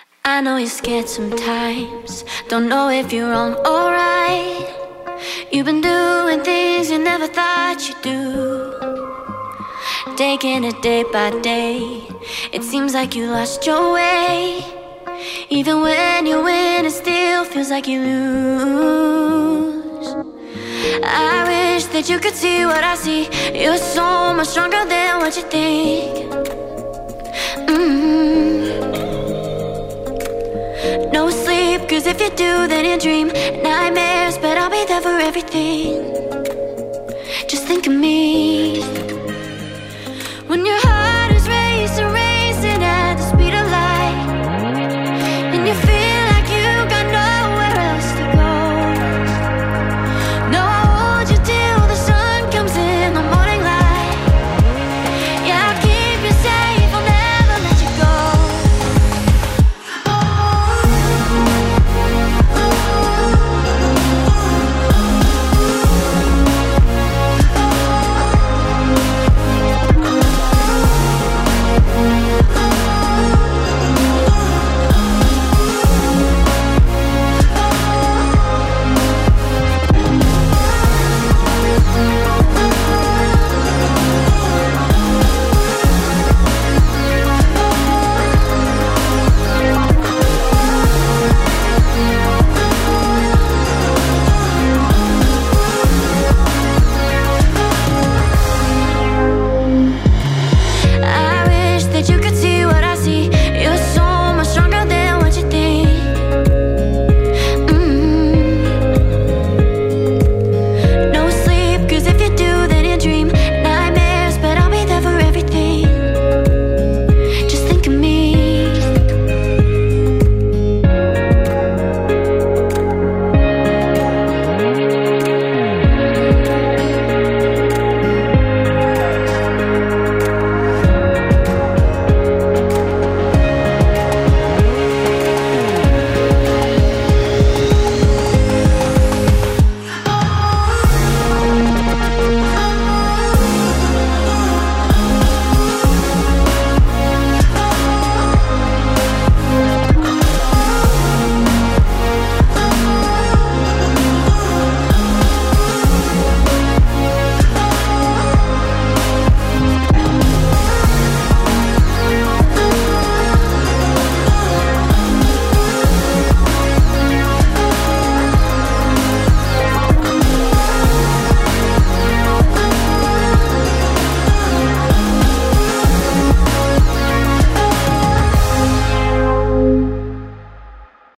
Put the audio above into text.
I know you're scared sometimes, don't know if you're wrong or right. You've been doing things you never thought you'd do, taking it day by day. It seems like you lost your way. Even when you win, it still feels like you lose. I wish that you could see what I see. You're so much stronger than what you think. No sleep, cause if you do, then you dream nightmares, but I'll be there for everything. Just think of me.